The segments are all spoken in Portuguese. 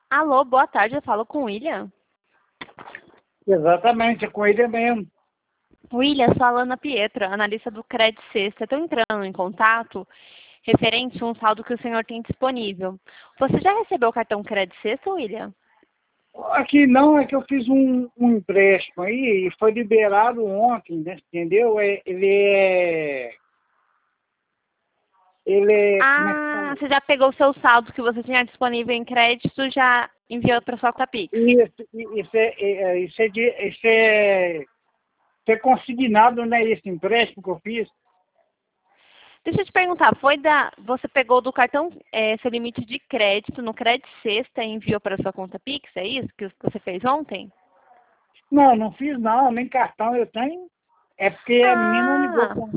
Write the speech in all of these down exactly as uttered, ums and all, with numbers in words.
Alô, boa tarde, eu falo com o William. Exatamente, é com ele mesmo. William, sou a Alana Pietra, analista do Credit Sexta. Estou entrando em contato referente a um saldo que o senhor tem disponível. Você já recebeu o cartão Credit Sexta, William? Aqui não, é que eu fiz um, um empréstimo aí e foi liberado ontem, né? Entendeu? É, ele é. Ele é. Como é que Ah, fala? você já pegou o seu saldo que você tinha disponível em crédito e já enviou para sua conta Pix? Isso, isso, é, é, isso, é, de- isso, é, isso é consignado, né? Esse empréstimo que eu fiz. Deixa eu te perguntar, foi da, você pegou do cartão é, seu limite de crédito no Credit Sexta e enviou para sua conta Pix, é isso que você fez ontem? Não, não fiz não, nem cartão eu tenho. É porque a menina ligou Ah, com.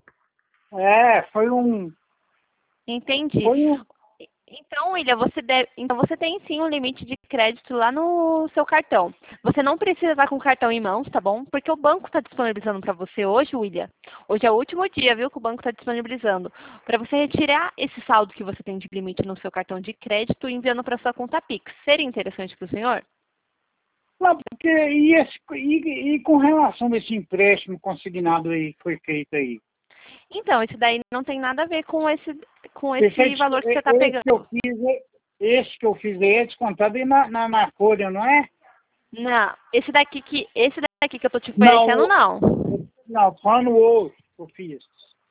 É, foi um. entendi. Foi um. Então, William, você deve, então você tem sim um limite de crédito lá no seu cartão. Você não precisa estar com o cartão em mãos, tá bom? Porque o banco está disponibilizando para você hoje, William. Hoje é o último dia, viu, que o banco está disponibilizando para você retirar esse saldo que você tem de limite no seu cartão de crédito e enviando para sua conta Pix. Seria interessante para o senhor? Não, porque e, esse, e, e com relação a esse empréstimo consignado aí que foi feito aí? Então, esse daí não tem nada a ver com esse, com Esse, é esse des- valor que você é- está esse que eu pegando. fiz, é- esse que eu fiz aí é descontado aí na, na, na folha, não é? Não, esse daqui que, esse daqui que eu estou te Não, oferecendo, o- não. não, falando o outro que eu fiz.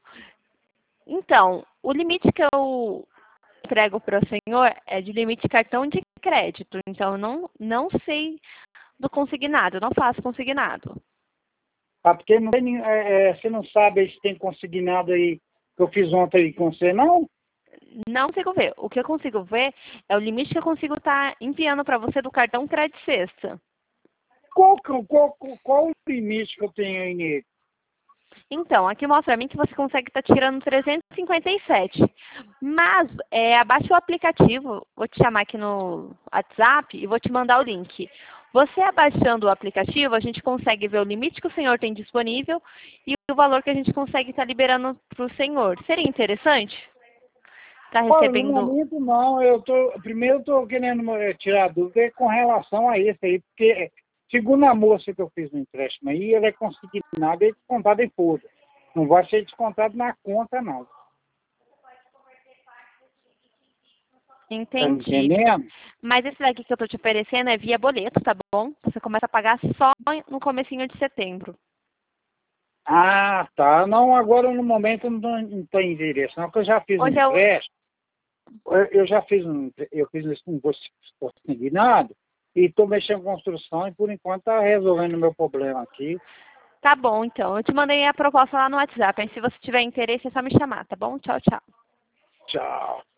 Então, o limite que eu entrego para o senhor é de limite de cartão de crédito. Então, eu não, não sei do consignado, eu não faço consignado. Ah, porque não tem, nin- é, é, você não sabe aí se tem consignado aí que eu fiz ontem aí com você, não? Não consigo ver. O que eu consigo ver é o limite que eu consigo estar enviando para você do cartão Credit Sexta. Qual, que eu- qual, qual, qual o limite que eu tenho aí nele? Então, aqui mostra a mim que você consegue estar tirando trezentos e cinquenta e sete. Mas, é, abaixa o aplicativo, vou te chamar aqui no WhatsApp e vou te mandar o link. Você abaixando o aplicativo, a gente consegue ver o limite que o senhor tem disponível e o valor que a gente consegue estar liberando para o senhor. Seria interessante? Está Olha, no recebendo... momento não, eu tô, primeiro eu estou querendo eh, tirar dúvida com relação a esse aí, porque eh, segundo a moça que eu fiz no empréstimo aí, ele é consignado e é descontado em folha. Não vai ser descontado na conta, não. Tá me Entendi. entendendo? Mas esse daqui que eu estou te oferecendo é via boleto, tá bom? Você começa a pagar só no comecinho de setembro. Ah, tá. Não, agora no momento eu não não estou em endereço, não, porque eu já fiz um Hoje é o... empréstimo, eu eu já fiz um, eu fiz isso com consignado e estou mexendo com construção e por enquanto está resolvendo o meu problema aqui. Tá bom, então. Eu te mandei a proposta lá no WhatsApp. Aí se você tiver interesse, é só me chamar, tá bom? Tchau, tchau. Tchau.